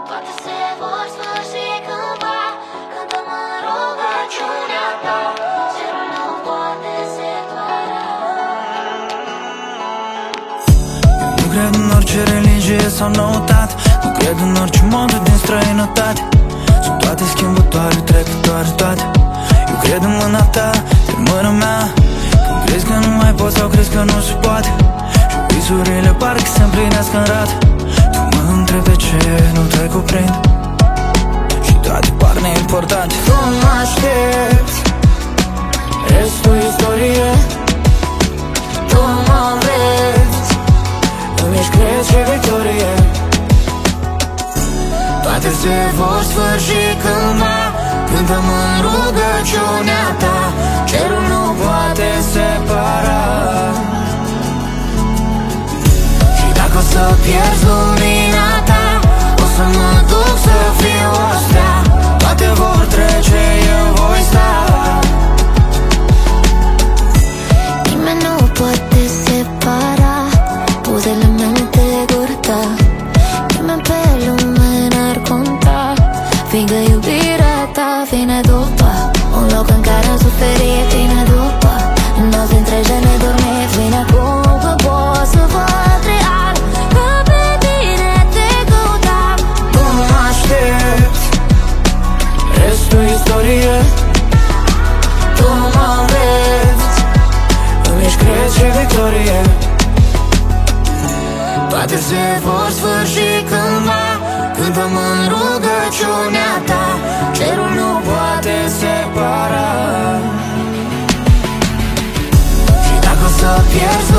Toate se vor sfârși cândva, când mă rugăciunea ta, cerul nu poate separa. Eu nu cred în orice religie sau noutate, nu cred în orice modă din străinătate. Sunt toate schimbătoare, trecătoare, toate. Eu cred în mâna ta, în mâna mea. Când crezi că nu mai poți sau crezi că nu se poate, și visurile parcă se împlinesc în rat. Tu mă întrebi de ce nu te cuprind, și toate par neimportante. Tu mă aștepți, restul istorie. Tu mă înveți, îmi ești cred și victorie. Toate se vor sfârși cândva, cântăm în rugăciunea ta, cerul nu poate separa. Și dacă o să pierzi lumina ta, o să mă duc să fiu o stea. Toate vor trece, eu voi sta. Nimeni nu poate separa buzele mele de gura ta. Nimeni pe lume n-ar conta, fiindcă iubirea ta vine după. Un loc în care am suferit vine după. Nopți întregi de nedormit vine acum, că pot să văd real că pe tine te căutam. Tu mă aștepți, restul istorie. Tu mă înveți, îmi ești cred și victorie. Toate se vor sfârși cândva, cântăm în rugăciunea ta, cerul nu poate separa. Și dacă o să pierzi